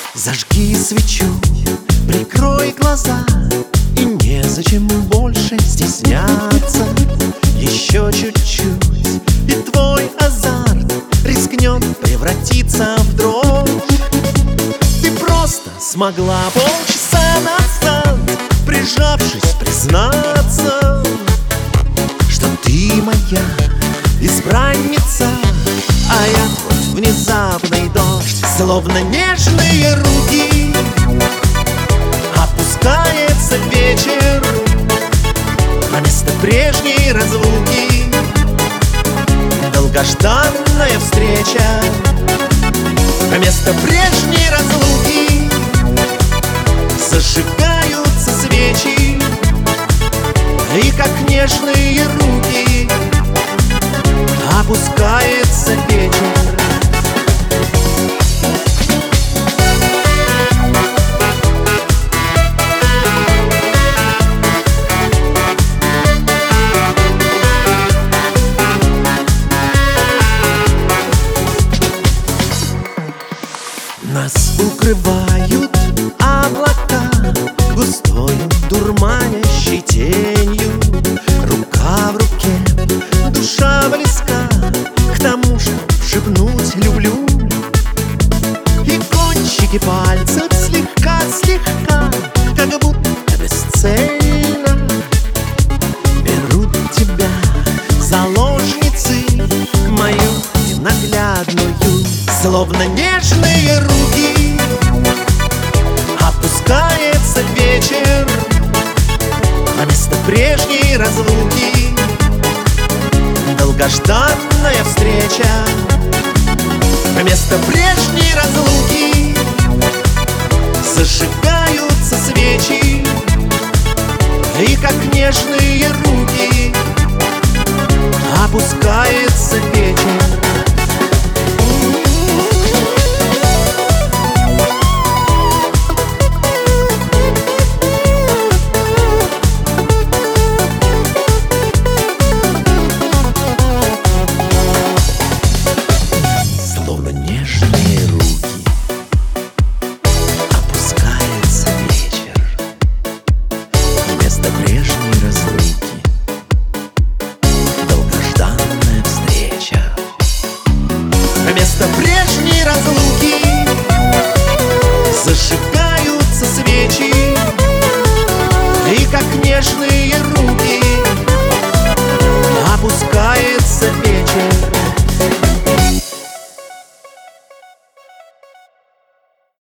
Зажги свечу, прикрой глаза, и незачем больше стесняться. Еще чуть-чуть, и твой азарт рискнет превратиться в дрожь. Ты просто смогла полчаса назад, прижавшись, признаться, что ты моя избранница, а я твой внезапный дождь. Словно нежные руки опускается вечер, а вместо прежней разлуки долгожданная встреча. А вместо прежней разлуки зажигаются свечи, и как нежные руки опускается вечер. Нас укрывают облака густою дурманящей тенью. Рука в руке, душа близка к тому, что шепнуть люблю. И кончики пальцев слегка-слегка, как будто бесцельно, берут тебя заложницей мою ненаглядную. Словно нежные руки опускается вечер, а вместо прежней разлуки долгожданная встреча. А вместо прежней разлуки зажигаются свечи, и как нежные руки опускается вечер.